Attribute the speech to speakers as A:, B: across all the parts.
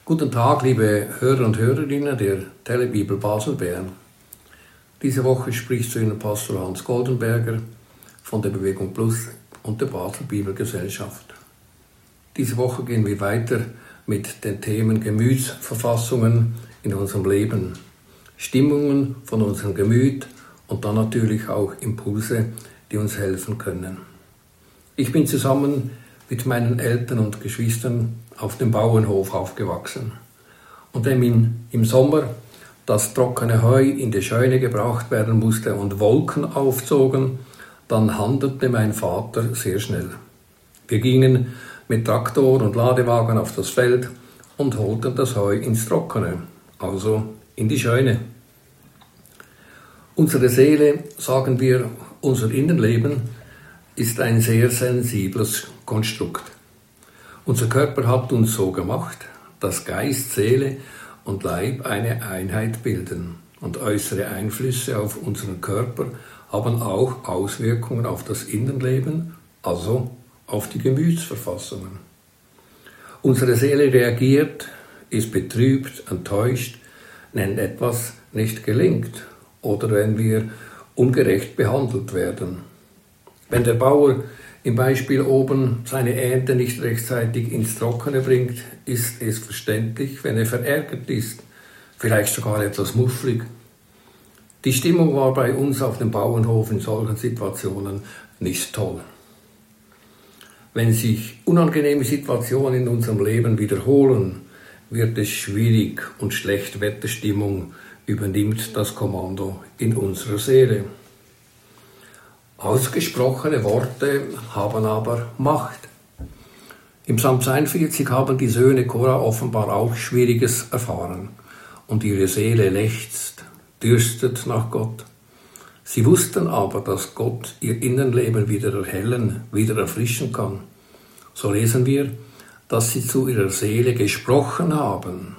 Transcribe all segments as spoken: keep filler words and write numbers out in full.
A: Guten Tag, liebe Hörer und Hörerinnen der Telebibel Basel-Bern. Diese Woche spricht zu Ihnen Pastor Hans Goldenberger von der Bewegung Plus und der Basel Bibelgesellschaft. Diese Woche gehen wir weiter mit den Themen Gemütsverfassungen in unserem Leben, Stimmungen von unserem Gemüt und dann natürlich auch Impulse, die uns helfen können. Ich bin zusammen mit meinen Eltern und Geschwistern auf dem Bauernhof aufgewachsen. Und wenn im Sommer das trockene Heu in die Scheune gebracht werden musste und Wolken aufzogen, dann handelte mein Vater sehr schnell. Wir gingen mit Traktor und Ladewagen auf das Feld und holten das Heu ins Trockene, also in die Scheune. Unsere Seele, sagen wir, unser Innenleben, ist ein sehr sensibles Konstrukt. Unser Körper hat uns so gemacht, dass Geist, Seele und Leib eine Einheit bilden. Und äußere Einflüsse auf unseren Körper haben auch Auswirkungen auf das Innenleben, also auf die Gemütsverfassungen. Unsere Seele reagiert, ist betrübt, enttäuscht, wenn etwas nicht gelingt oder wenn wir ungerecht behandelt werden. Wenn der Bauer im Beispiel oben seine Ernte nicht rechtzeitig ins Trockene bringt, ist es verständlich, wenn er verärgert ist, vielleicht sogar etwas mufflig. Die Stimmung war bei uns auf dem Bauernhof in solchen Situationen nicht toll. Wenn sich unangenehme Situationen in unserem Leben wiederholen, wird es schwierig und Schlechtwetterstimmung übernimmt das Kommando in unserer Seele. Ausgesprochene Worte haben aber Macht. Im Psalm zweiundvierzig haben die Söhne Korah offenbar auch Schwieriges erfahren und ihre Seele lechzt, dürstet nach Gott. Sie wussten aber, dass Gott ihr Innenleben wieder erhellen, wieder erfrischen kann. So lesen wir, dass sie zu ihrer Seele gesprochen haben.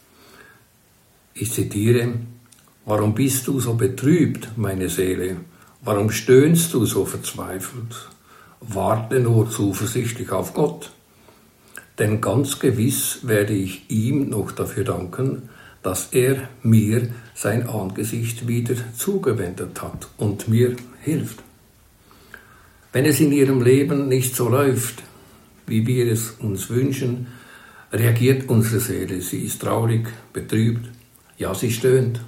A: Ich zitiere: Warum bist du so betrübt, meine Seele? Warum stöhnst du so verzweifelt? Warte nur zuversichtlich auf Gott. Denn ganz gewiss werde ich ihm noch dafür danken, dass er mir sein Angesicht wieder zugewendet hat und mir hilft. Wenn es in ihrem Leben nicht so läuft, wie wir es uns wünschen, reagiert unsere Seele. Sie ist traurig, betrübt, ja, sie stöhnt.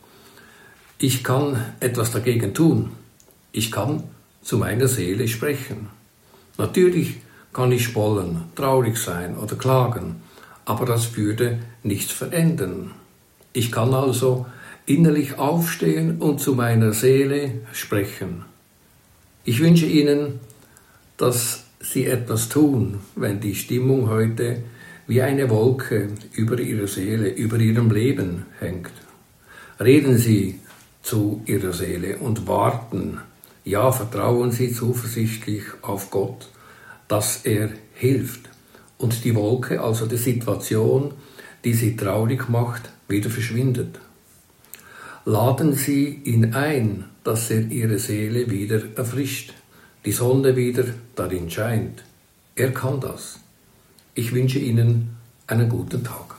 A: Ich kann etwas dagegen tun. Ich kann zu meiner Seele sprechen. Natürlich kann ich spollen, traurig sein oder klagen, aber das würde nichts verändern. Ich kann also innerlich aufstehen und zu meiner Seele sprechen. Ich wünsche Ihnen, dass Sie etwas tun, wenn die Stimmung heute wie eine Wolke über Ihrer Seele, über Ihrem Leben hängt. Reden Sie zu Ihrer Seele und warten. Ja, vertrauen Sie zuversichtlich auf Gott, dass er hilft und die Wolke, also die Situation, die Sie traurig macht, wieder verschwindet. Laden Sie ihn ein, dass er Ihre Seele wieder erfrischt, die Sonne wieder darin scheint. Er kann das. Ich wünsche Ihnen einen guten Tag.